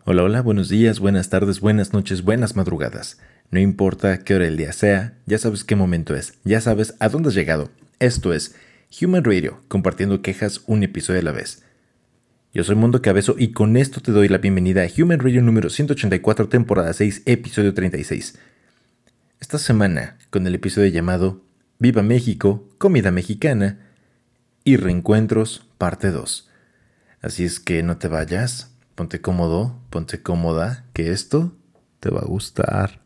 Hola, hola, buenos días, buenas tardes, buenas noches, buenas madrugadas. No importa qué hora del día sea, ya sabes qué momento es, ya sabes a dónde has llegado. Esto es Human Radio, compartiendo quejas un episodio a la vez. Yo soy Mundo Cabezo y con esto te doy la bienvenida a Human Radio número 184, temporada 6, episodio 36. Esta semana, con el episodio llamado Viva México, Comida Mexicana y Reencuentros, parte 2. Así es que no te vayas, ponte cómodo, ponte cómoda, que esto te va a gustar.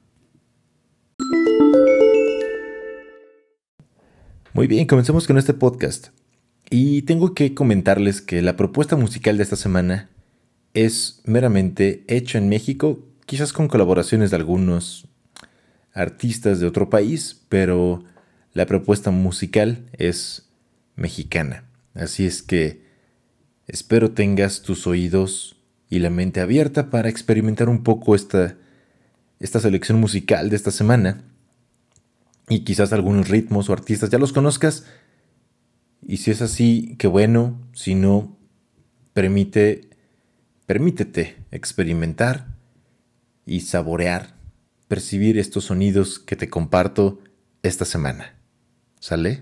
Muy bien, comencemos con este podcast. Y tengo que comentarles que la propuesta musical de esta semana es meramente hecha en México, quizás con colaboraciones de algunos artistas de otro país, pero la propuesta musical es mexicana. Así es que espero tengas tus oídos y la mente abierta para experimentar un poco esta selección musical de esta semana. Y quizás algunos ritmos o artistas ya los conozcas. Y si es así, qué bueno. Si no, permítete experimentar y saborear, percibir estos sonidos que te comparto esta semana. ¿Sale?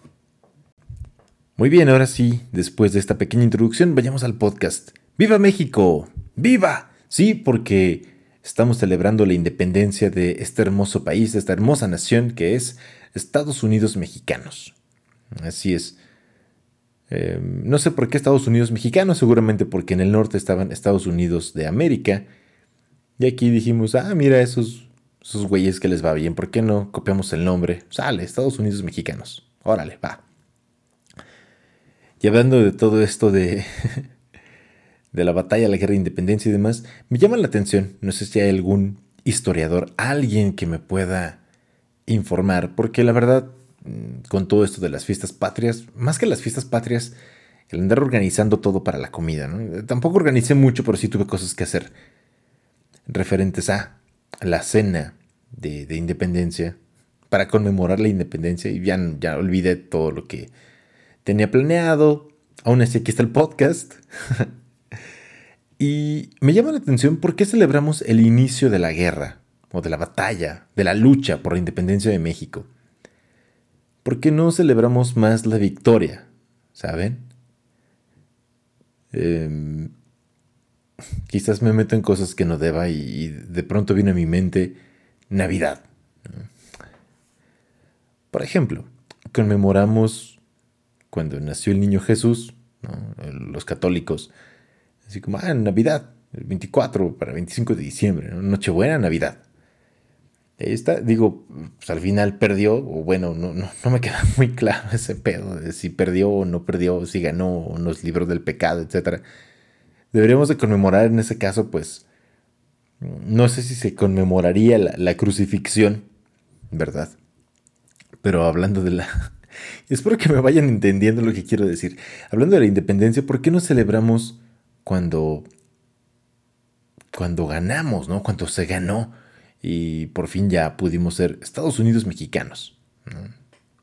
Muy bien, ahora sí, después de esta pequeña introducción, vayamos al podcast. ¡Viva México! ¡Viva! Sí, porque estamos celebrando la independencia de este hermoso país, de esta hermosa nación que es Estados Unidos mexicanos. Así es. No sé por qué Estados Unidos mexicanos, seguramente porque en el norte estaban Estados Unidos de América. Y aquí dijimos, mira esos güeyes que les va bien, ¿por qué no copiamos el nombre? Sale, Estados Unidos mexicanos. Órale, va. Y hablando de todo esto de la batalla, la guerra de independencia y demás, me llama la atención, no sé si hay algún historiador, alguien que me pueda informar, porque la verdad, con todo esto de las fiestas patrias, más que las fiestas patrias, el andar organizando todo para la comida, ¿no? Tampoco organicé mucho, pero sí tuve cosas que hacer referentes a la cena de independencia, para conmemorar la independencia, y ya olvidé todo lo que tenía planeado. Aún así, aquí está el podcast. Y me llama la atención por qué celebramos el inicio de la guerra, o de la batalla, de la lucha por la independencia de México. ¿Por qué no celebramos más la victoria? ¿Saben? Eh, Quizás me meto en cosas que no deba y de pronto viene a mi mente Navidad. Por ejemplo, conmemoramos cuando nació el niño Jesús, ¿no? Los católicos, así como, Navidad, el 24 para 25 de diciembre, ¿no? Nochebuena, Navidad. Ahí está, digo, pues al final perdió, o bueno, no me queda muy claro ese pedo de si perdió o no perdió, si ganó o nos libró del pecado, etcétera. Deberíamos de conmemorar en ese caso, pues, no sé si se conmemoraría la crucifixión, ¿verdad? Pero hablando de la... Espero que me vayan entendiendo lo que quiero decir. Hablando de la independencia, ¿por qué no celebramos cuando, cuando ganamos, ¿no? Cuando se ganó y por fin ya pudimos ser Estados Unidos mexicanos, ¿no?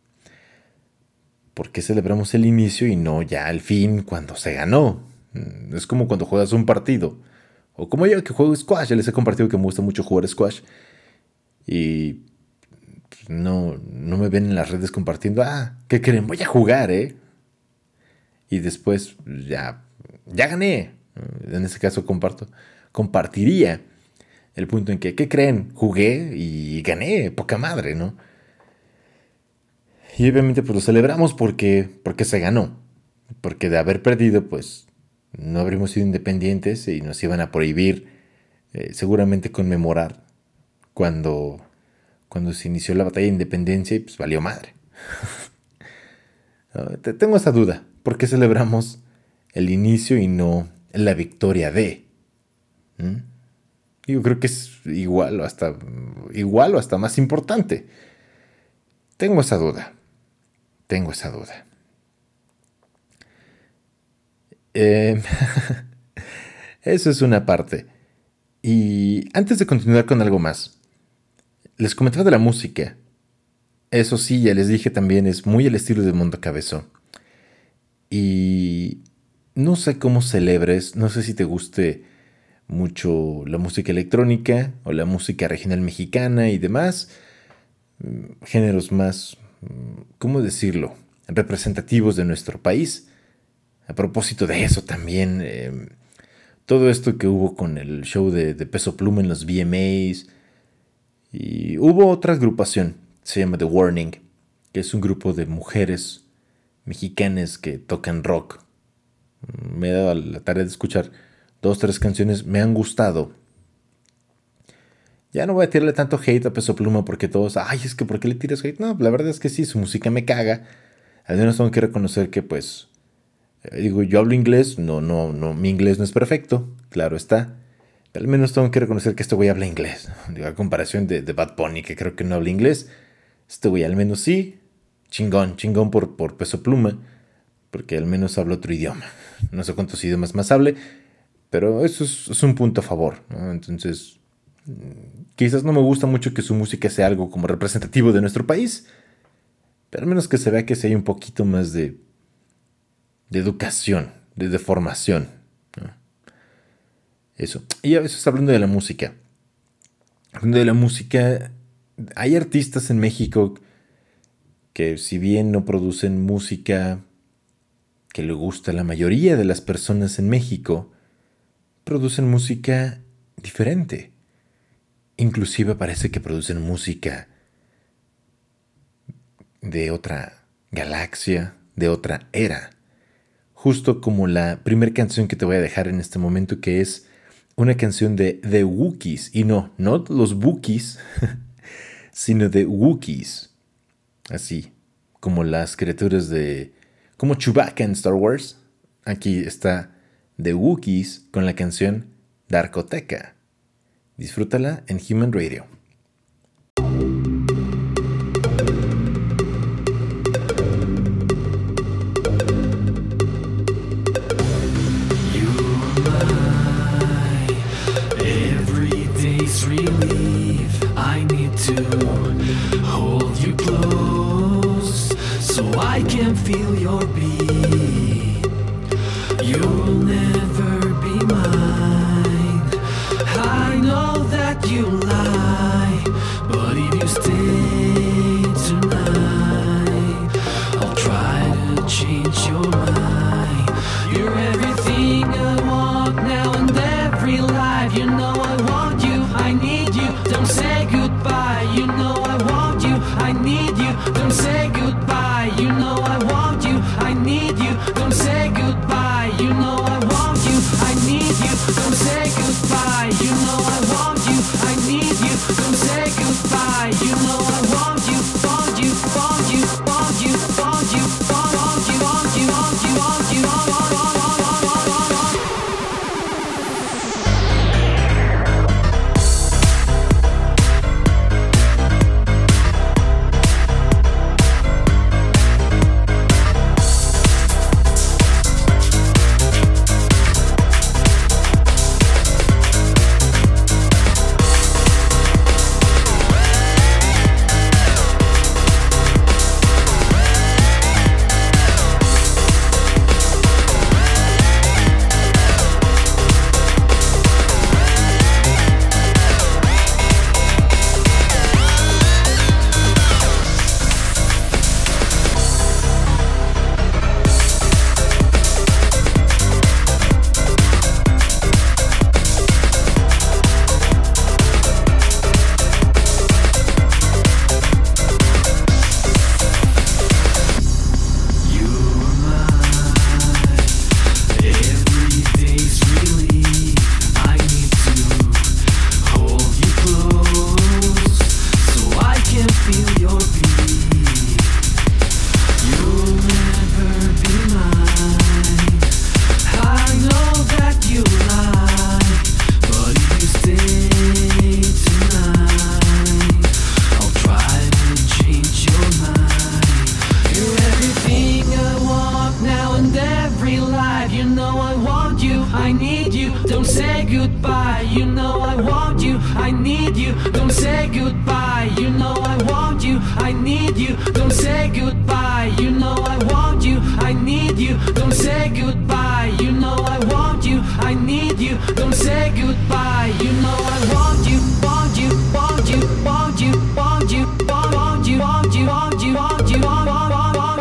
¿Por qué celebramos el inicio y no ya el fin cuando se ganó? Es como cuando juegas un partido. O como yo que juego squash, ya les he compartido que me gusta mucho jugar squash. Y no me ven en las redes compartiendo, ¿qué creen? Voy a jugar, ¿eh? Y después ya gané. En ese caso compartiría el punto en que, ¿qué creen? Jugué y gané, poca madre, ¿no? Y obviamente pues lo celebramos porque se ganó. Porque de haber perdido, pues no habríamos sido independientes y nos iban a prohibir seguramente conmemorar cuando, cuando se inició la batalla de independencia y pues valió madre. Tengo esa duda. ¿Por qué celebramos el inicio y no la victoria de? ¿Mm? Yo creo que es igual o hasta más importante. Tengo esa duda. Tengo esa duda. Eh, Eso es una parte. Y antes de continuar con algo más, les comentaba de la música. Eso sí, ya les dije también, es muy el estilo de Mundo Cabezo. Y no sé cómo celebres, no sé si te guste mucho la música electrónica o la música regional mexicana y demás, géneros más, ¿cómo decirlo?, representativos de nuestro país. A propósito de eso también, todo esto que hubo con el show de Peso Pluma en los VMAs, y hubo otra agrupación, se llama The Warning, que es un grupo de mujeres mexicanas que tocan rock. Me he dado la tarea de escuchar 2-3 canciones, me han gustado. Ya no voy a tirarle tanto hate a Peso Pluma porque todos, ay, es que ¿por qué le tiras hate? No, la verdad es que sí, su música me caga. Al menos tengo que reconocer que pues, digo, yo hablo inglés, no, mi inglés no es perfecto, claro está. Pero al menos tengo que reconocer que este güey habla inglés. Digo, a comparación de Bad Bunny, que creo que no habla inglés, este güey al menos sí. Chingón por Peso Pluma, porque al menos habla otro idioma. No sé cuántos idiomas más hable, pero eso es un punto a favor, ¿no? Entonces, quizás no me gusta mucho que su música sea algo como representativo de nuestro país, pero al menos que se vea que hay un poquito más de educación, de formación, ¿no? Eso. Y a veces hablando de la música. Hablando de la música, hay artistas en México que si bien no producen música que le gusta a la mayoría de las personas en México, producen música diferente. Inclusive parece que producen música de otra galaxia, de otra era. Justo como la primera canción que te voy a dejar en este momento, que es una canción de The Wookiees. Y no los Wookiees, sino The Wookiees. Así, como las criaturas como Chewbacca en Star Wars. Aquí está The Wookiees con la canción Darkoteca. Disfrútala en Human Radio. I can feel your beat. You'll never be mine. I know that you lie, but if you stay tonight, I'll try to change your mind. You're everything I want now and every life. You know I want you, I need you. Don't say goodbye. You know I want you, I need you. Don't say goodbye. You know I want you, I need you. Don't say goodbye. You know I want you, I need you. Don't say goodbye. You know I want you, I need you. Don't say goodbye. You know I want you, want you, want you, want you, want you, want you, want you, want you, want you, want you. Don't say goodbye, you know I want you, I need you. Don't say goodbye, you know I want you, I need you. Don't say goodbye, you know I want you, I need you. Don't say goodbye, you know I want you, I need you. need you. Don't say goodbye. You know I want you, want you, want you, want you, want you, want you, want you, want you, want you, want you.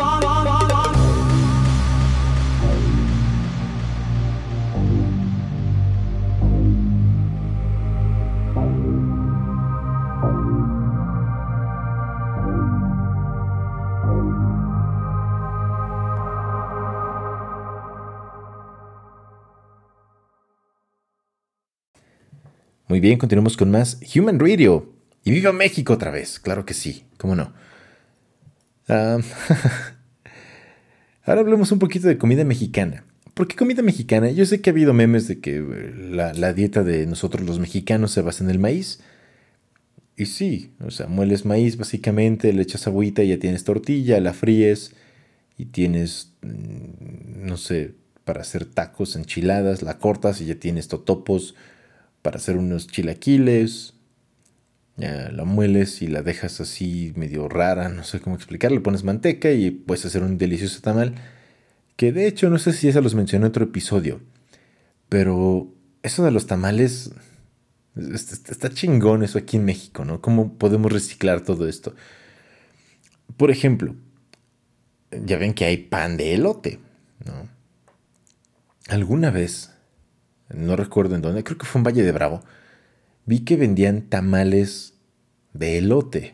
Muy bien, continuamos con más Human Radio. Y viva México otra vez, claro que sí, cómo no. Ahora hablemos un poquito de comida mexicana. ¿Por qué comida mexicana? Yo sé que ha habido memes de que la dieta de nosotros los mexicanos se basa en el maíz. Y sí, o sea, mueles maíz básicamente, le echas agüita y ya tienes tortilla, la fríes y tienes, no sé, para hacer tacos, enchiladas, la cortas y ya tienes totopos. Para hacer unos chilaquiles, ya la mueles y la dejas así medio rara, no sé cómo explicarlo, le pones manteca y puedes hacer un delicioso tamal, que de hecho no sé si eso los mencioné en otro episodio, pero eso de los tamales, está chingón eso aquí en México, ¿no? ¿Cómo podemos reciclar todo esto? Por ejemplo, ya ven que hay pan de elote, ¿no? Alguna vez, no recuerdo en dónde, creo que fue en Valle de Bravo, vi que vendían tamales de elote.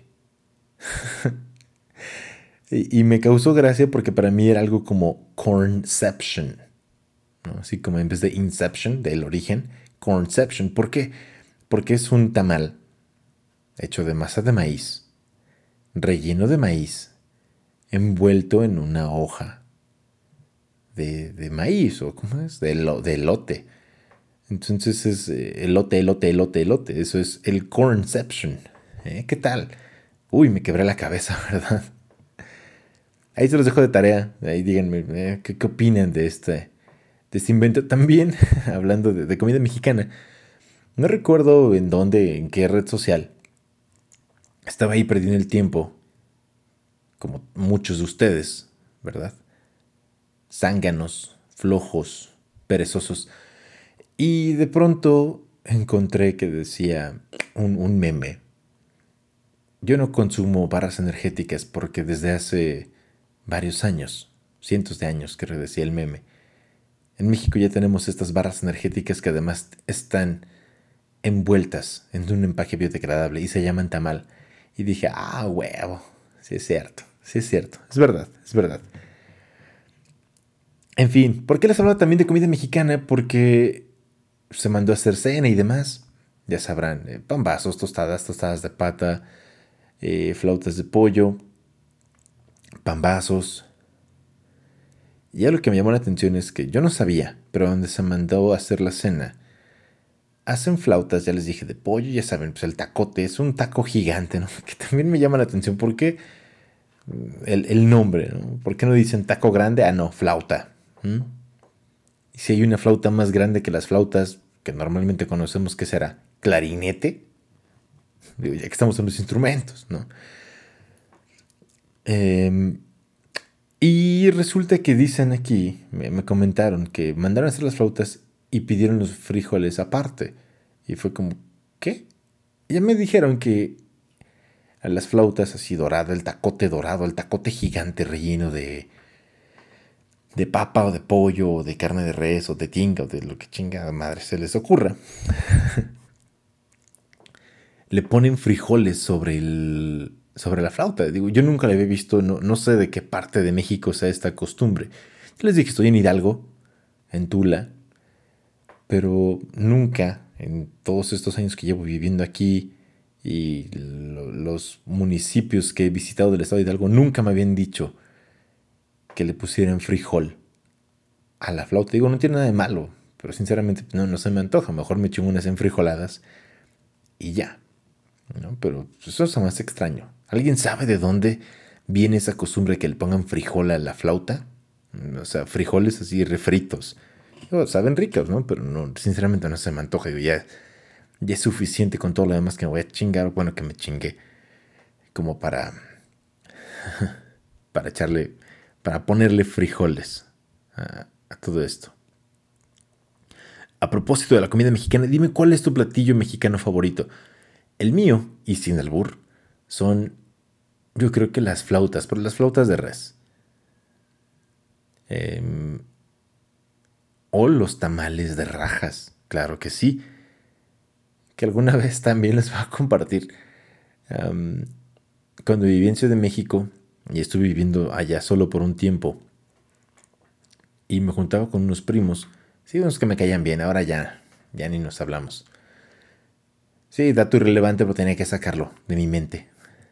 y me causó gracia porque para mí era algo como cornception, ¿no? Así como en vez de inception, del origen, cornception. ¿Por qué? Porque es un tamal hecho de masa de maíz, relleno de maíz, envuelto en una hoja de maíz, o ¿cómo es? De elote. Entonces es elote, elote, elote, elote. Eso es el cornception. ¿Qué tal? Uy, me quebré la cabeza, ¿verdad? Ahí se los dejo de tarea. Ahí díganme, ¿qué opinan de este invento? También, hablando de comida mexicana, no recuerdo en dónde, en qué red social. Estaba ahí perdiendo el tiempo, como muchos de ustedes, ¿verdad? Zánganos, flojos, perezosos. Y de pronto encontré que decía un meme. Yo no consumo barras energéticas porque desde hace varios años, cientos de años, que decía el meme. En México ya tenemos estas barras energéticas que además están envueltas en un empaque biodegradable y se llaman tamal. Y dije, huevo, sí es cierto, es verdad, es verdad. En fin, ¿por qué les hablaba también de comida mexicana? Porque se mandó a hacer cena y demás. Ya sabrán, pambazos, tostadas de pata, flautas de pollo, pambazos. Y algo que me llamó la atención es que yo no sabía, pero donde se mandó a hacer la cena, hacen flautas, ya les dije, de pollo, ya saben, pues el tacote es un taco gigante, ¿no? Que también me llama la atención, ¿por qué el nombre, ¿no? ¿Por qué no dicen taco grande? No, flauta. Y si hay una flauta más grande que las flautas que normalmente conocemos, ¿qué será? ¿Clarinete? Digo, ya que estamos en los instrumentos, ¿no? Y resulta que dicen aquí, me comentaron que mandaron a hacer las flautas y pidieron los frijoles aparte. Y fue como, ¿qué? Ya me dijeron que a las flautas así dorado, el tacote gigante relleno de papa o de pollo o de carne de res o de tinga o de lo que chingada madre se les ocurra. Le ponen frijoles sobre la flauta. Digo, yo nunca la había visto, no sé de qué parte de México sea esta costumbre. Yo les dije, estoy en Hidalgo, en Tula, pero nunca, en todos estos años que llevo viviendo aquí y los municipios que he visitado del estado de Hidalgo, nunca me habían dicho que le pusieran frijol a la flauta. Digo, no tiene nada de malo, pero sinceramente no se me antoja. Mejor me chingo unas enfrijoladas y ya, ¿no? Pero eso es más extraño. ¿Alguien sabe de dónde viene esa costumbre que le pongan frijol a la flauta? O sea, frijoles así refritos. Saben ricos, ¿no? Pero no, sinceramente no se me antoja. Digo, ya es suficiente con todo lo demás que me voy a chingar. Bueno, que me chingué. Como para ponerle frijoles a todo esto. A propósito de la comida mexicana, dime cuál es tu platillo mexicano favorito. El mío, y sin albur, son, yo creo que las flautas, pero las flautas de res. O los tamales de rajas, claro que sí. Que alguna vez también les voy a compartir. Cuando viví en Ciudad de México y estuve viviendo allá solo por un tiempo y me juntaba con unos primos, sí, unos que me caían bien, ahora ya ni nos hablamos. Sí, dato irrelevante, pero tenía que sacarlo de mi mente.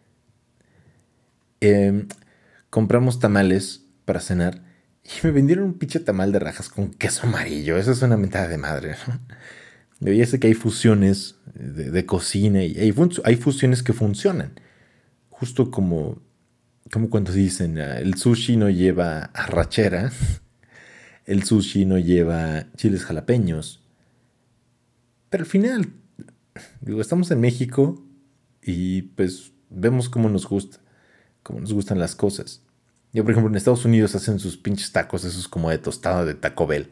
Compramos tamales para cenar y me vendieron un pinche tamal de rajas con queso amarillo. Eso es una mentada de madre, ¿no? Ya sé que hay fusiones de cocina y hay fusiones que funcionan. Justo como cuando dicen, el sushi no lleva arrachera, el sushi no lleva chiles jalapeños. Pero al final, digo, estamos en México y pues vemos cómo nos gustan las cosas. Yo, por ejemplo, en Estados Unidos hacen sus pinches tacos, esos como de tostada de Taco Bell.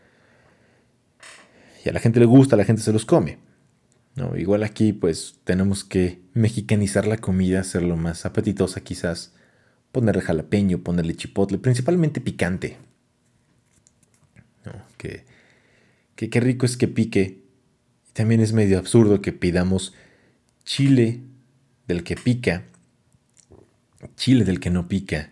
Y a la gente le gusta, a la gente se los come. No, igual aquí pues tenemos que mexicanizar la comida, hacerlo más apetitosa quizás. Ponerle jalapeño, ponerle chipotle, principalmente picante. No, qué rico es que pique. Y también es medio absurdo que pidamos chile del que pica, chile del que no pica.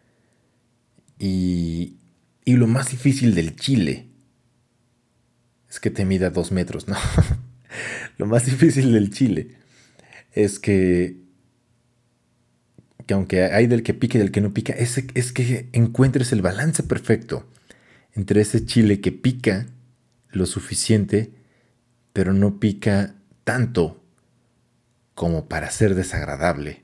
Y lo más difícil del chile es que te mida 2 metros, ¿no? Lo más difícil del chile es que aunque hay del que pica y del que no pica, es que encuentres el balance perfecto entre ese chile que pica lo suficiente, pero no pica tanto como para ser desagradable.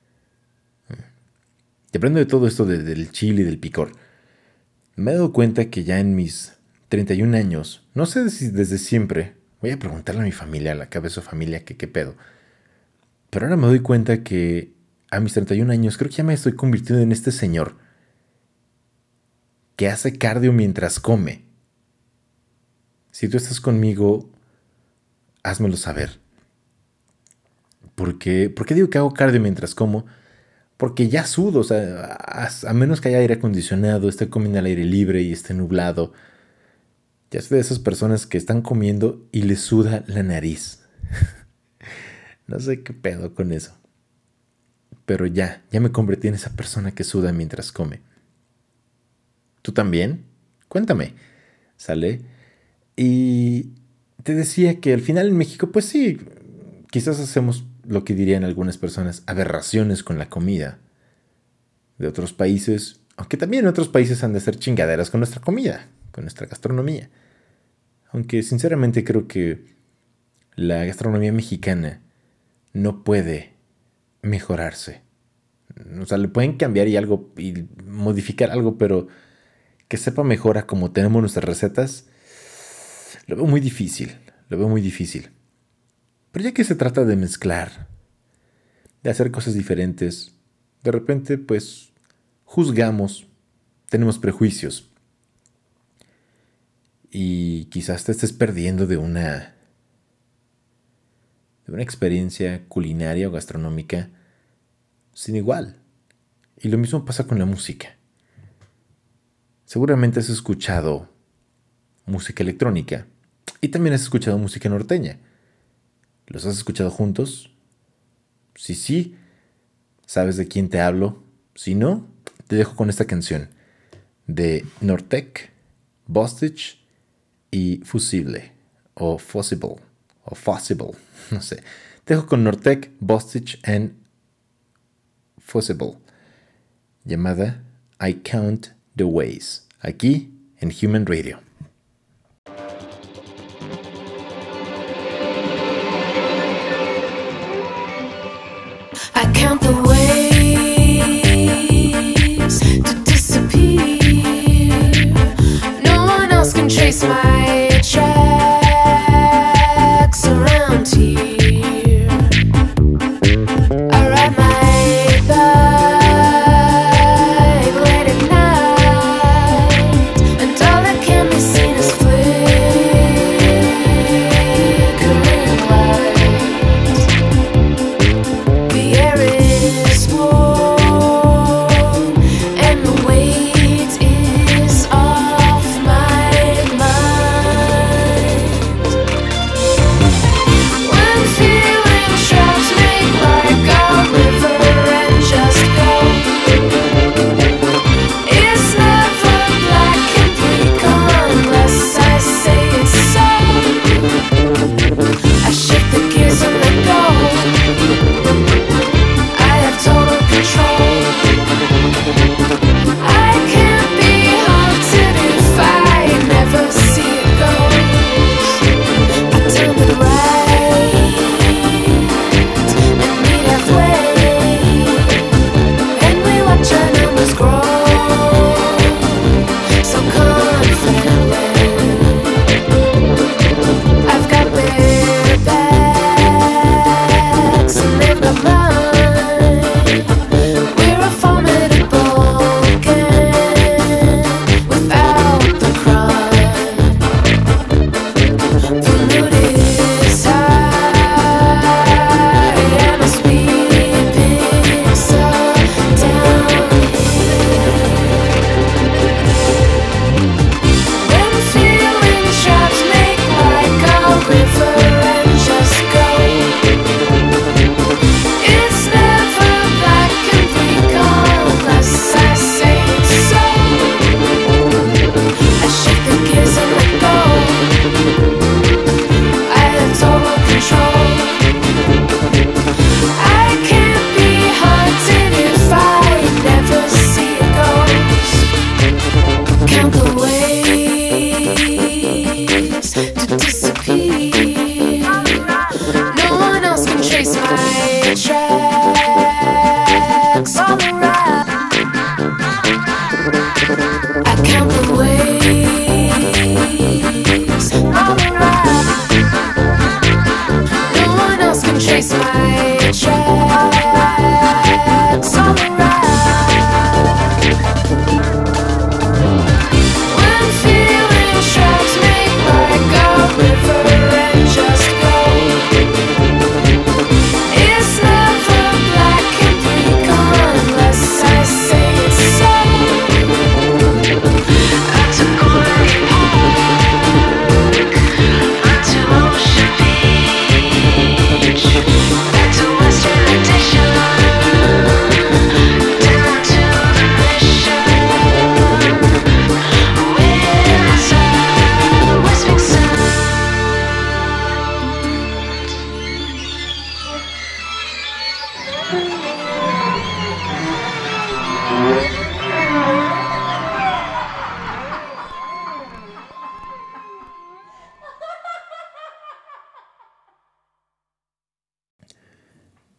Y hablando de todo esto del chile y del picor, me he dado cuenta que ya en mis 31 años, no sé si desde siempre, voy a preguntarle a mi familia, a la cabeza de familia, que qué pedo. Pero ahora me doy cuenta que a mis 31 años creo que ya me estoy convirtiendo en este señor que hace cardio mientras come. Si tú estás conmigo, házmelo saber. ¿Por qué digo que hago cardio mientras como? Porque ya sudo, o sea, a menos que haya aire acondicionado, esté comiendo al aire libre y esté nublado. Ya soy de esas personas que están comiendo y les suda la nariz. No sé qué pedo con eso. Pero ya me convertí en esa persona que suda mientras come. ¿Tú también? Cuéntame. ¿Sale? Y te decía que al final en México, pues sí, quizás hacemos lo que dirían algunas personas, aberraciones con la comida de otros países, aunque también en otros países han de ser chingaderas con nuestra comida, con nuestra gastronomía. Aunque sinceramente creo que la gastronomía mexicana no puede mejorarse. O sea, le pueden cambiar y modificar algo, pero que sepa mejor a cómo tenemos nuestras recetas, lo veo muy difícil. Pero ya que se trata de mezclar, de hacer cosas diferentes, de repente pues juzgamos, tenemos prejuicios. Y quizás te estés perdiendo de una experiencia culinaria o gastronómica sin igual. Y lo mismo pasa con la música. Seguramente has escuchado música electrónica y también has escuchado música norteña. ¿Los has escuchado juntos? Sí, ¿sabes de quién te hablo? Si no, te dejo con esta canción de Nortec, Bostich y Fusible, o Fossible, no sé. Te dejo con Nortec, Bostich and Fusible, llamada I Count the Ways, aquí en Human Radio. I count the ways to disappear. No one else can trace my tracks around here. I ride my bike late at night, and all that can be seen is flickering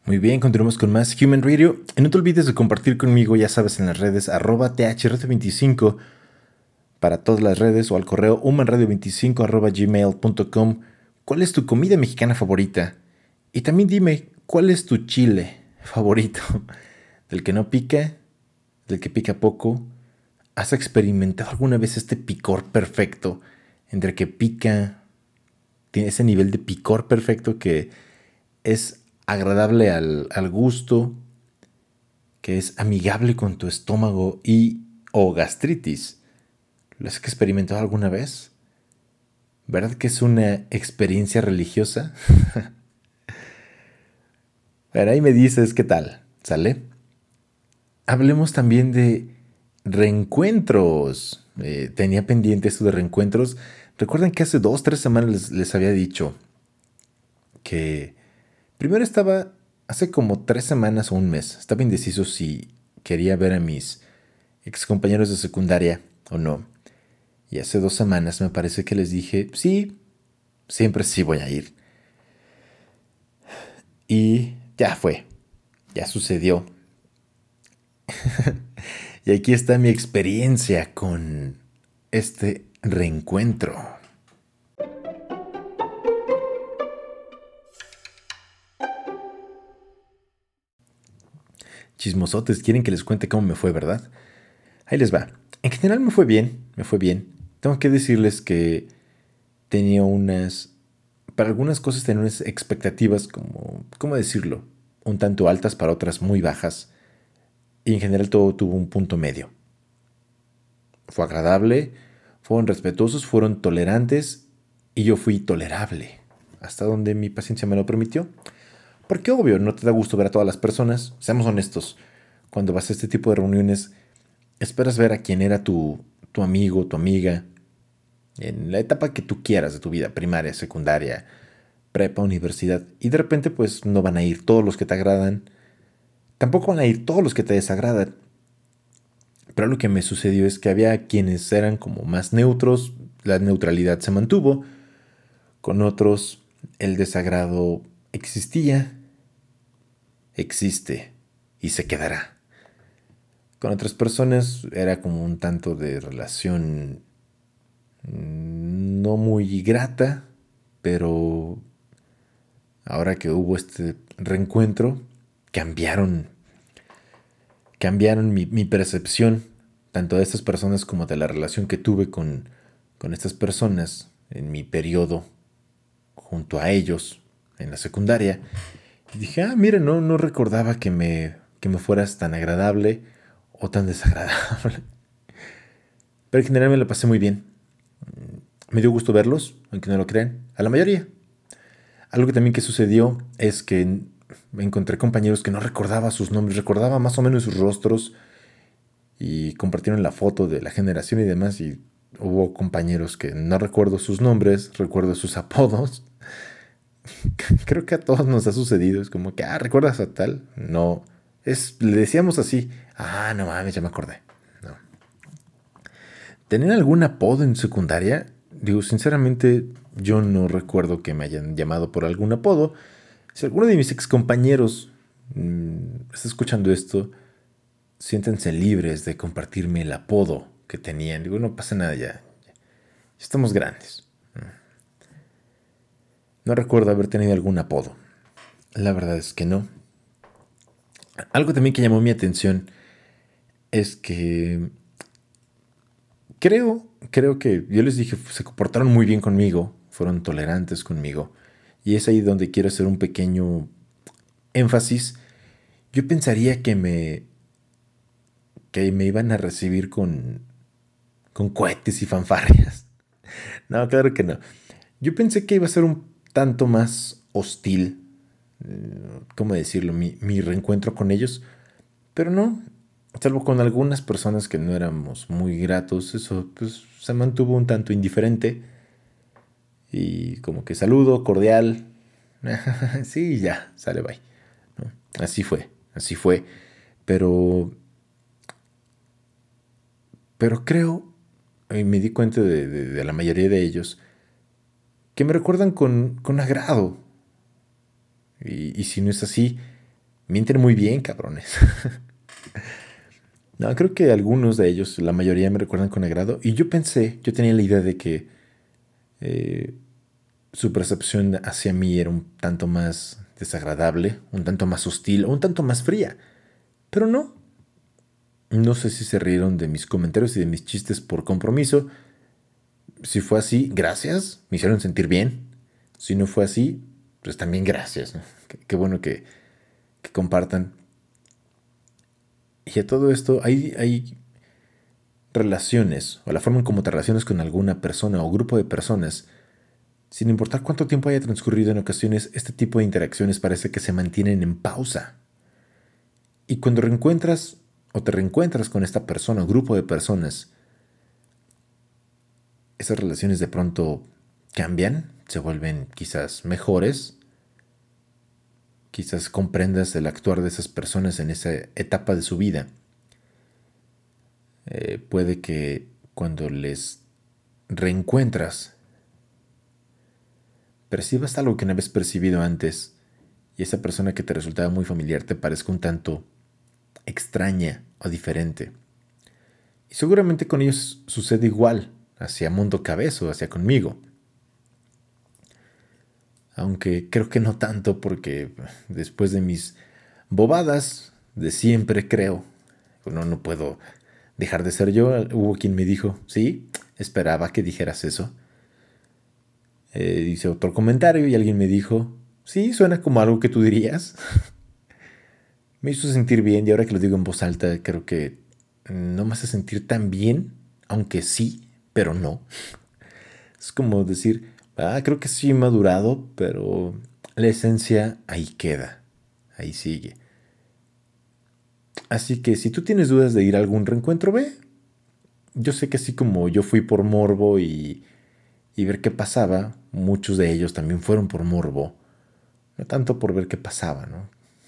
Muy bien, continuamos con más Human Radio. Y no te olvides de compartir conmigo, ya sabes, en las redes @THRadio25 para todas las redes o al correo humanradio25@gmail.com. ¿Cuál es tu comida mexicana favorita? Y también dime, ¿cuál es tu chile favorito? ¿Del que no pica? ¿Del que pica poco? ¿Has experimentado alguna vez este picor perfecto entre que pica, tiene ese nivel de picor perfecto que es agradable al gusto, que es amigable con tu estómago y o gastritis? ¿Lo has experimentado alguna vez? ¿Verdad que es una experiencia religiosa? Pero ahí me dices qué tal, ¿sale? Hablemos también de reencuentros. Tenía pendiente esto de reencuentros. Recuerden que hace 2, 3 semanas les había dicho que primero estaba, hace como 3 semanas o un mes, estaba indeciso si quería ver a mis ex compañeros de secundaria o no. Y hace 2 semanas me parece que les dije, sí, siempre sí voy a ir. Y ya fue, ya sucedió. Y aquí está mi experiencia con este reencuentro. Chismosotes, quieren que les cuente cómo me fue, ¿verdad? Ahí les va. En general me fue bien, me fue bien. Tengo que decirles que tenía para algunas cosas tenía unas expectativas como, ¿cómo decirlo? Un tanto altas, para otras muy bajas. Y en general todo tuvo un punto medio. Fue agradable, fueron respetuosos, fueron tolerantes y yo fui tolerable, hasta donde mi paciencia me lo permitió. Porque obvio, no te da gusto ver a todas las personas, seamos honestos. Cuando vas a este tipo de reuniones, esperas ver a quien era tu amigo, tu amiga, en la etapa que tú quieras de tu vida, primaria, secundaria, prepa, universidad, y de repente pues no van a ir todos los que te agradan, tampoco van a ir todos los que te desagradan. Pero lo que me sucedió es que había quienes eran como más neutros, la neutralidad se mantuvo, con otros el desagrado existía, existe y se quedará. Con otras personas era como un tanto de relación no muy grata, pero ahora que hubo este reencuentro, cambiaron mi percepción, tanto de estas personas como de la relación que tuve con estas personas en mi periodo junto a ellos en la secundaria. Y dije, mira, no recordaba que me fueras tan agradable o tan desagradable. Pero en general me la pasé muy bien. Me dio gusto verlos, aunque no lo crean, a la mayoría. Algo que también que sucedió es que me encontré compañeros que no recordaba sus nombres, recordaba más o menos sus rostros y compartieron la foto de la generación y demás, y hubo compañeros que no recuerdo sus nombres, recuerdo sus apodos. Creo que a todos nos ha sucedido, es como que, ¿recuerdas a tal? No, le decíamos así, no mames, ya me acordé. No. ¿Tenían algún apodo en secundaria? Digo, sinceramente, yo no recuerdo que me hayan llamado por algún apodo. Si alguno de mis ex compañeros está escuchando esto, siéntense libres de compartirme el apodo que tenían. Digo, no pasa nada, ya estamos grandes. No recuerdo haber tenido algún apodo. La verdad es que no. Algo también que llamó mi atención es que creo que yo les dije, se comportaron muy bien conmigo, fueron tolerantes conmigo. Y es ahí donde quiero hacer un pequeño énfasis. Yo pensaría que me iban a recibir con cohetes y fanfarrias. No, claro que no. Yo pensé que iba a ser un tanto más hostil, ¿cómo decirlo? Mi reencuentro con ellos. Pero no, salvo con algunas personas que no éramos muy gratos, eso pues se mantuvo un tanto indiferente. Y como que saludo, cordial. Sí, ya, sale, bye. ¿No? Así fue. Pero creo, y me di cuenta de la mayoría de ellos, que me recuerdan con agrado. Y si no es así, Mienten muy bien, cabrones. No, creo que algunos de ellos, la mayoría me recuerdan con agrado. Y yo tenía la idea de que su percepción hacia mí era un tanto más desagradable, un tanto más hostil o un tanto más fría. Pero no. No sé si se rieron de mis comentarios y de mis chistes por compromiso. Si fue así, gracias. Me hicieron sentir bien. Si no fue así, pues también gracias, ¿no? Qué bueno que compartan. Y a todo esto, hay relaciones, o la forma en cómo te relacionas con alguna persona o grupo de personas, sin importar cuánto tiempo haya transcurrido, en ocasiones este tipo de interacciones parece que se mantienen en pausa. Y cuando reencuentras o te reencuentras con esta persona o grupo de personas, esas relaciones de pronto cambian, se vuelven quizás mejores, quizás comprendas el actuar de esas personas en esa etapa de su vida. Puede que cuando les reencuentras, percibas algo que no habías percibido antes y esa persona que te resultaba muy familiar te parezca un tanto extraña o diferente. Y seguramente con ellos sucede igual, hacia Mundo Cabezo, hacia conmigo. Aunque creo que no tanto porque después de mis bobadas de siempre creo, no puedo dejar de ser yo. Hubo quien me dijo, sí, esperaba que dijeras eso. Hice otro comentario y alguien me dijo, sí, suena como algo que tú dirías. Me hizo sentir bien y ahora que lo digo en voz alta creo que no me hace sentir tan bien, aunque sí, pero no. Es como decir, creo que sí he madurado, pero la esencia ahí queda, ahí sigue. Así que si tú tienes dudas de ir a algún reencuentro, ve. Yo sé que así como yo fui por morbo y ver qué pasaba, muchos de ellos también fueron por morbo. No tanto por ver qué pasaba, ¿no?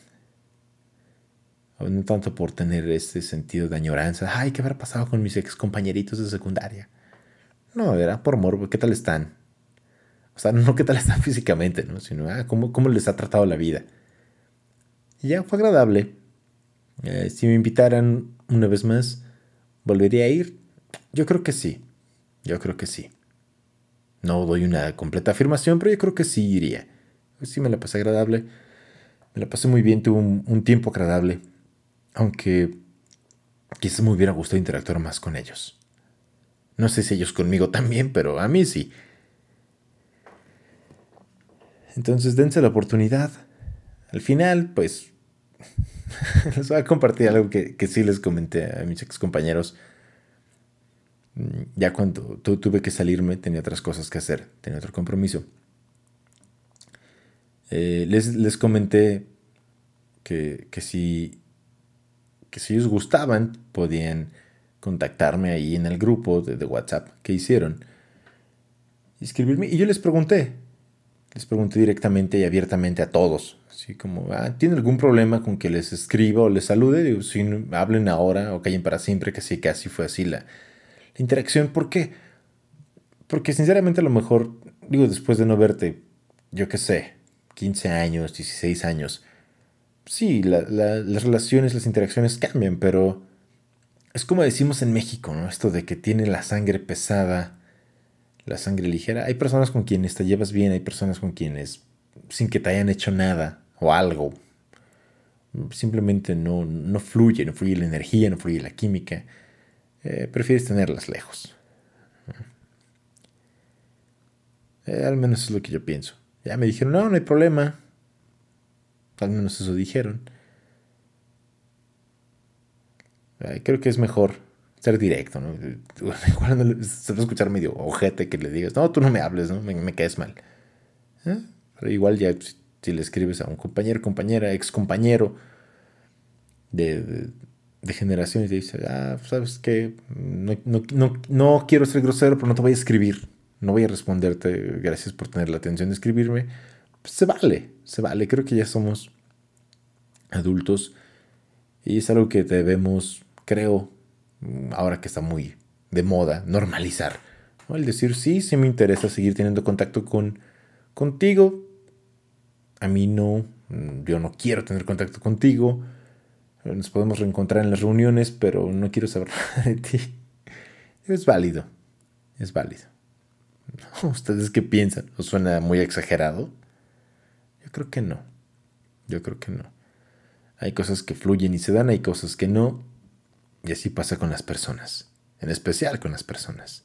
O no tanto por tener ese sentido de añoranza. Ay, ¿qué habrá pasado con mis ex compañeritos de secundaria? No, era por morbo. ¿Qué tal están? O sea, no qué tal están físicamente, ¿no? Sino, ¿cómo les ha tratado la vida? Y ya fue agradable. Si me invitaran una vez más, ¿volvería a ir? Yo creo que sí. Yo creo que sí. No doy una completa afirmación, pero yo creo que sí iría. Sí me la pasé agradable. Me la pasé muy bien, tuve un tiempo agradable. Aunque quizás me hubiera gustado interactuar más con ellos. No sé si ellos conmigo también, pero a mí sí. Entonces dense la oportunidad. Al final, pues, les voy a compartir algo que sí les comenté a mis ex compañeros. Ya cuando tuve que salirme, tenía otras cosas que hacer, tenía otro compromiso. Les comenté que si ellos gustaban, podían contactarme ahí en el grupo de WhatsApp que hicieron y escribirme. Y yo les pregunté directamente y abiertamente a todos, así como, ¿tienen algún problema con que les escriba o les salude? Digo, si no, hablen ahora o callen para siempre, que sí, casi fue así la interacción. ¿Por qué? Porque sinceramente a lo mejor, digo, después de no verte, yo qué sé, 15 años, 16 años, sí, las relaciones, las interacciones cambian, pero es como decimos en México, ¿no? Esto de que tiene la sangre pesada, la sangre ligera. Hay personas con quienes te llevas bien, hay personas con quienes, sin que te hayan hecho nada o algo, simplemente no fluye la energía, no fluye la química. Prefieres tenerlas lejos. Al menos es lo que yo pienso. Ya me dijeron, no hay problema. Al menos eso dijeron. Creo que es mejor ser directo, ¿no? Igual se va a escuchar medio ojete que le digas, no, tú no me hables, ¿no? Me caes mal. Pero igual ya si le escribes a un compañero, compañera, ex compañero de generación y te dice, ¿sabes qué? No quiero ser grosero, pero no te voy a escribir. No voy a responderte, gracias por tener la atención de escribirme. Pues se vale. Creo que ya somos adultos y es algo que debemos, creo, ahora que está muy de moda, normalizar, ¿no? El decir, sí me interesa seguir teniendo contacto contigo, a mí no, yo no quiero tener contacto contigo, nos podemos reencontrar en las reuniones, pero no quiero saber nada de ti. Es válido, es válido. ¿Ustedes qué piensan? ¿Os suena muy exagerado? Yo creo que no. Yo creo que no. Hay cosas que fluyen y se dan, hay cosas que no. Y así pasa con las personas. En especial con las personas.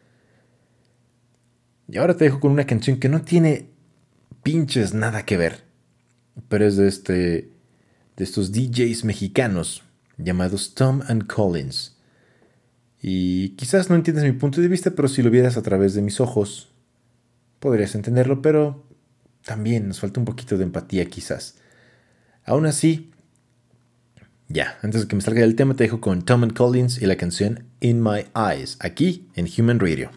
Y ahora te dejo con una canción que no tiene pinches nada que ver. Pero es de estos DJs mexicanos llamados Tom and Collins. Y quizás no entiendas mi punto de vista, pero si lo vieras a través de mis ojos, podrías entenderlo, pero también nos falta un poquito de empatía quizás. Aún así, ya, antes de que me salga del tema, te dejo con Tom and Collins y la canción In My Eyes, aquí en Human Radio.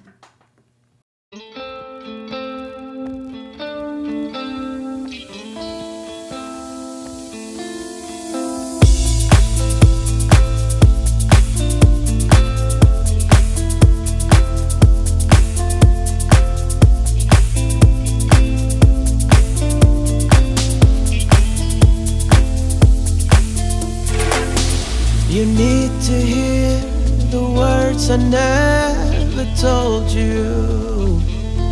You need to hear the words I never told you.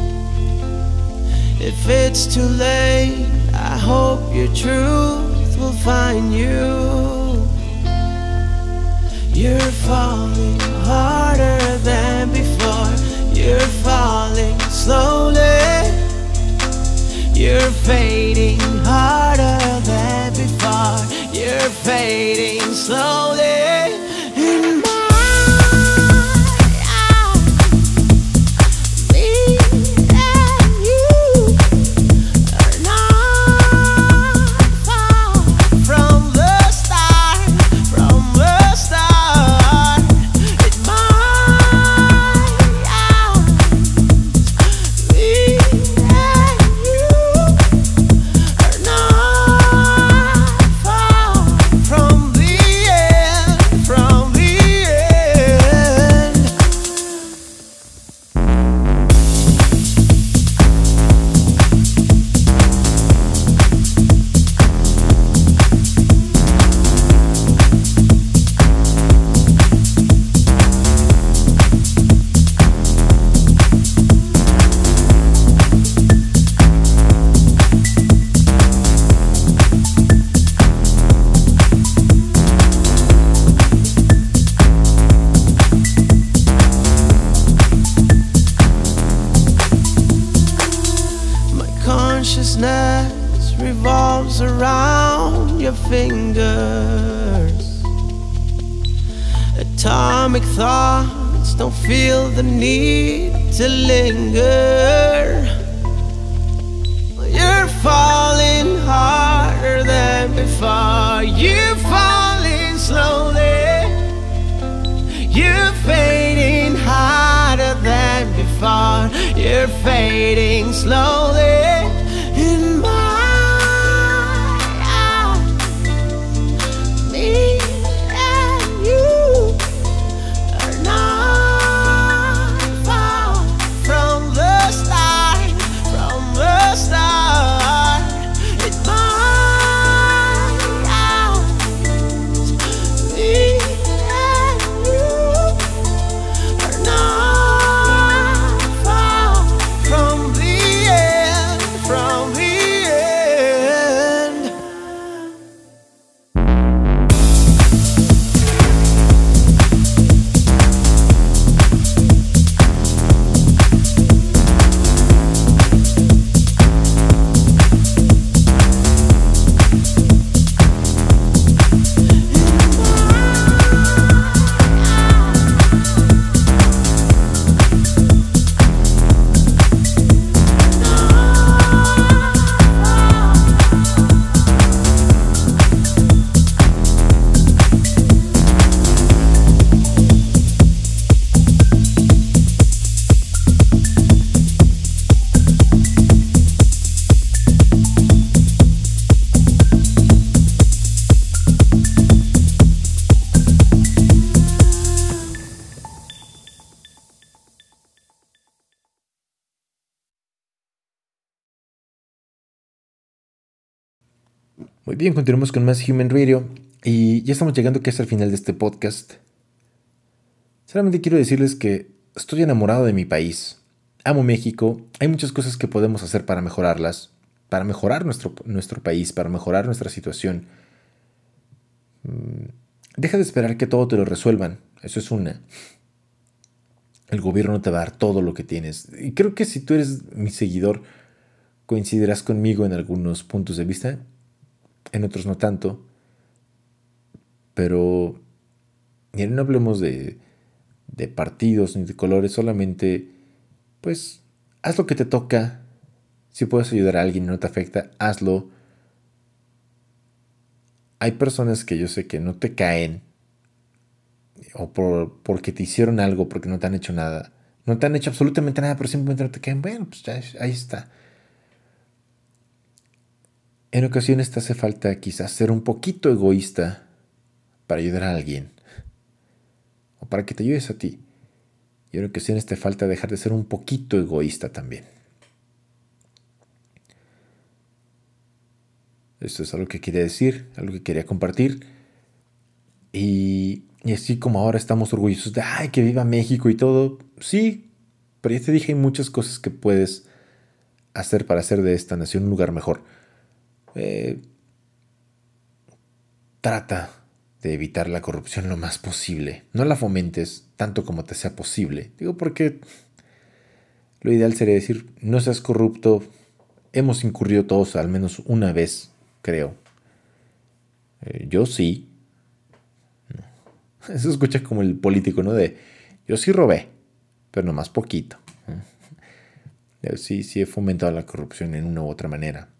If it's too late, I hope your truth will find you. You're falling harder than before. You're falling slowly. You're fading harder than before. You're fading slowly. In my eyes, me and you are not far from the start. From the start, in my eyes, me and you are not far from the end. From the end. My consciousness revolves around your fingers. Atomic thoughts don't feel the need to linger. You're falling harder than before. You're falling slowly. You're fading harder than before. You're fading slowly. In my eyes, me and you are not far from the start. From the start, in my eyes, me and you are not far from the end. Muy bien, continuamos con más Human Radio y ya estamos llegando casi al final de este podcast. Solamente quiero decirles que estoy enamorado de mi país. Amo México. Hay muchas cosas que podemos hacer para mejorarlas, para mejorar nuestro país, para mejorar nuestra situación. Deja de esperar que todo te lo resuelvan. Eso es una. El gobierno no te va a dar todo lo que tienes. Y creo que si tú eres mi seguidor, coincidirás conmigo en algunos puntos de vista, en otros no tanto. Pero miren, no hablemos de partidos ni de colores, solamente pues haz lo que te toca. Si puedes ayudar a alguien y no te afecta, hazlo. Hay personas que yo sé que no te caen o porque te hicieron algo, porque no te han hecho nada. No te han hecho absolutamente nada, pero simplemente no te caen. Bueno, pues ya, ahí está. En ocasiones te hace falta quizás ser un poquito egoísta para ayudar a alguien. O para que te ayudes a ti. Y en ocasiones te falta dejar de ser un poquito egoísta también. Esto es algo que quería decir, algo que quería compartir. Y así como ahora estamos orgullosos de ¡ay, que viva México y todo! Sí, pero ya te dije, hay muchas cosas que puedes hacer para hacer de esta nación un lugar mejor. Trata de evitar la corrupción lo más posible. No la fomentes tanto como te sea posible. Digo porque lo ideal sería decir, no seas corrupto. Hemos incurrido todos al menos una vez, creo. Yo sí. Eso escucha como el político, ¿no? De, yo sí robé, pero nomás poquito. Sí he fomentado la corrupción en una u otra manera.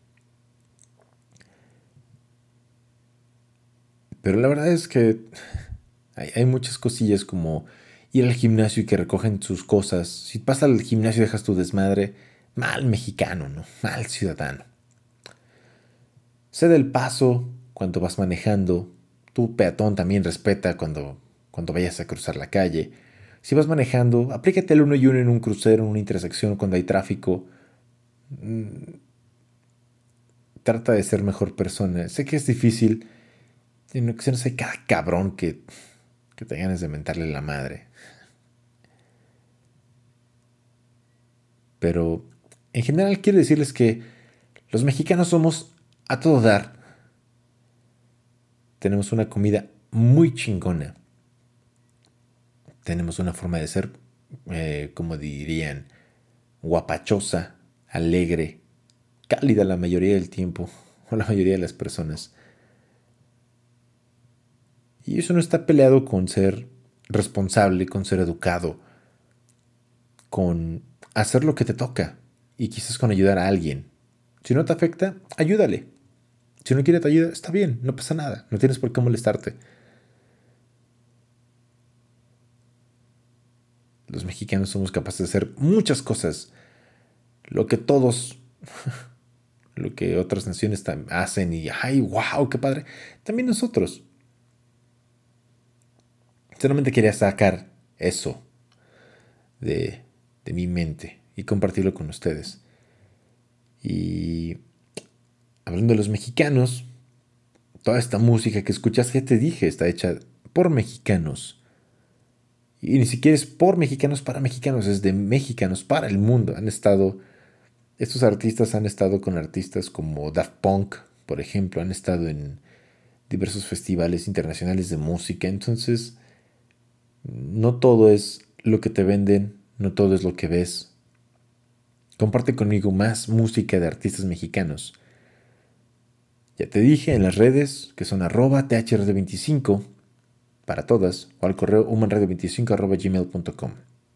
Pero la verdad es que hay muchas cosillas como ir al gimnasio y que recogen sus cosas. Si pasas al gimnasio y dejas tu desmadre, mal mexicano, ¿no? Mal ciudadano. Cede el paso cuando vas manejando. Tu peatón también respeta cuando vayas a cruzar la calle. Si vas manejando, aplícate el 1 y 1 en un crucero, en una intersección, cuando hay tráfico. Trata de ser mejor persona. Sé que es difícil. En ocasiones hay cada cabrón que te ganas de mentarle la madre. Pero en general quiero decirles que los mexicanos somos a todo dar. Tenemos una comida muy chingona. Tenemos una forma de ser, como dirían, guapachosa, alegre, cálida la mayoría del tiempo, o la mayoría de las personas. Y eso no está peleado con ser responsable, con ser educado, con hacer lo que te toca y quizás con ayudar a alguien. Si no te afecta, ayúdale. Si no quiere te ayuda, está bien, no pasa nada, no tienes por qué molestarte. Los mexicanos somos capaces de hacer muchas cosas, lo que todos, lo que otras naciones hacen y ¡ay, wow, qué padre! También nosotros. Solamente quería sacar eso de mi mente y compartirlo con ustedes. Y hablando de los mexicanos, toda esta música que escuchas, ya te dije, está hecha por mexicanos. Y ni siquiera es por mexicanos para mexicanos, es de mexicanos para el mundo. Estos artistas han estado con artistas como Daft Punk, por ejemplo, han estado en diversos festivales internacionales de música. Entonces, no todo es lo que te venden, no todo es lo que ves. Comparte conmigo más música de artistas mexicanos. Ya te dije en las redes que son @thrd25 para todas o al correo humanradio25@gmail.com.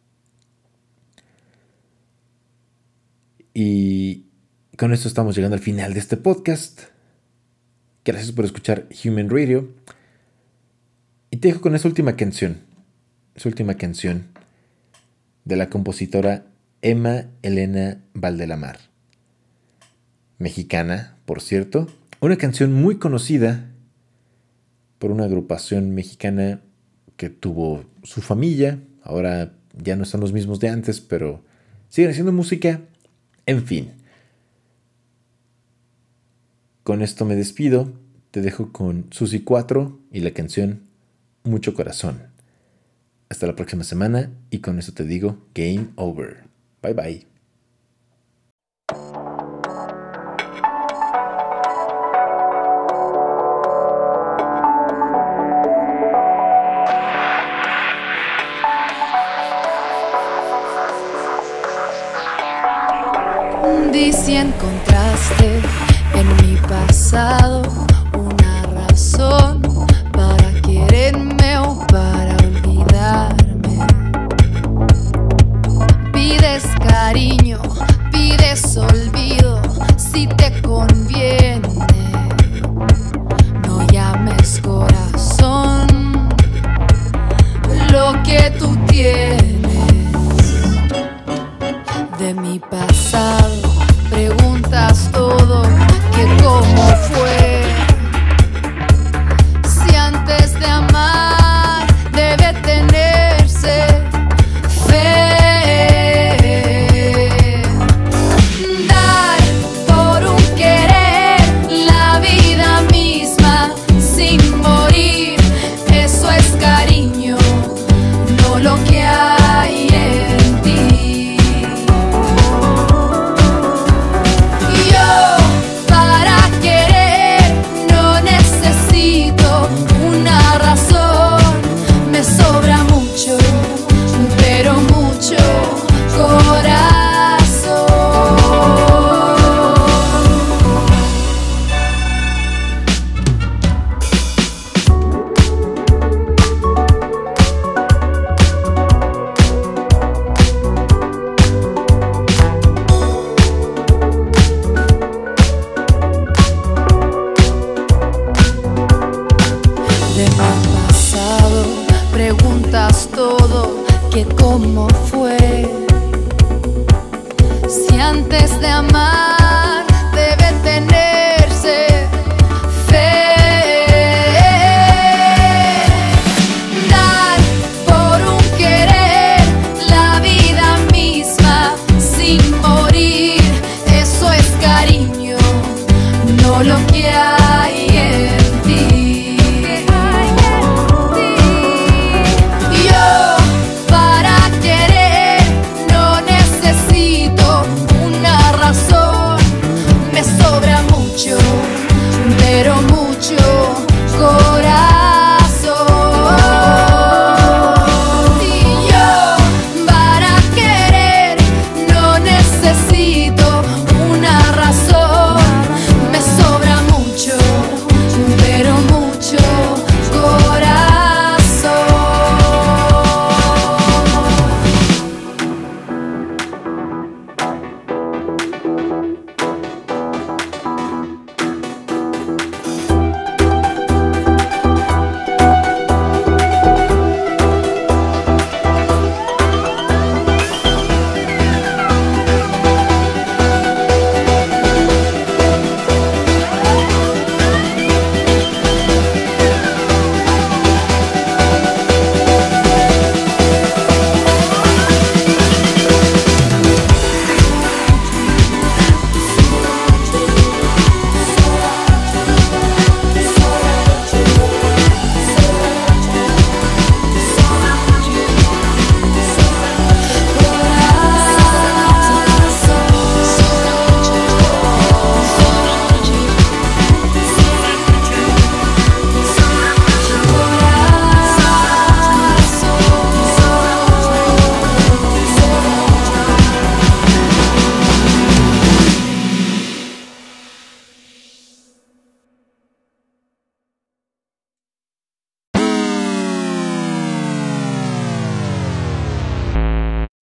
Y con esto estamos llegando al final de este podcast. Gracias por escuchar Human Radio. Y te dejo con esa última canción. Esa última canción de la compositora Emma Elena Valdelamar. Mexicana, por cierto. Una canción muy conocida por una agrupación mexicana que tuvo su familia. Ahora ya no son los mismos de antes, pero siguen haciendo música. En fin. con esto me despido. Te dejo con Susi 4 y la canción Mucho Corazón. Hasta la próxima semana y con esto te digo Game Over. Bye bye. Y si encontraste en mi pasado una razón para quererme o para olvidarme, pides cariño, pides olvido, si te conviene, no llames corazón lo que tú tienes. De mi pasado preguntas todo, que cómo fue. Si antes de amar debe tenerse fe. Dar por un querer la vida misma sin morir, eso es cariño, no lo que hay en ti. Preguntas todo, que cómo fue. Si antes de amar debe tenerse fe. Dar por un querer la vida misma sin morir, eso es cariño, no lo que hay.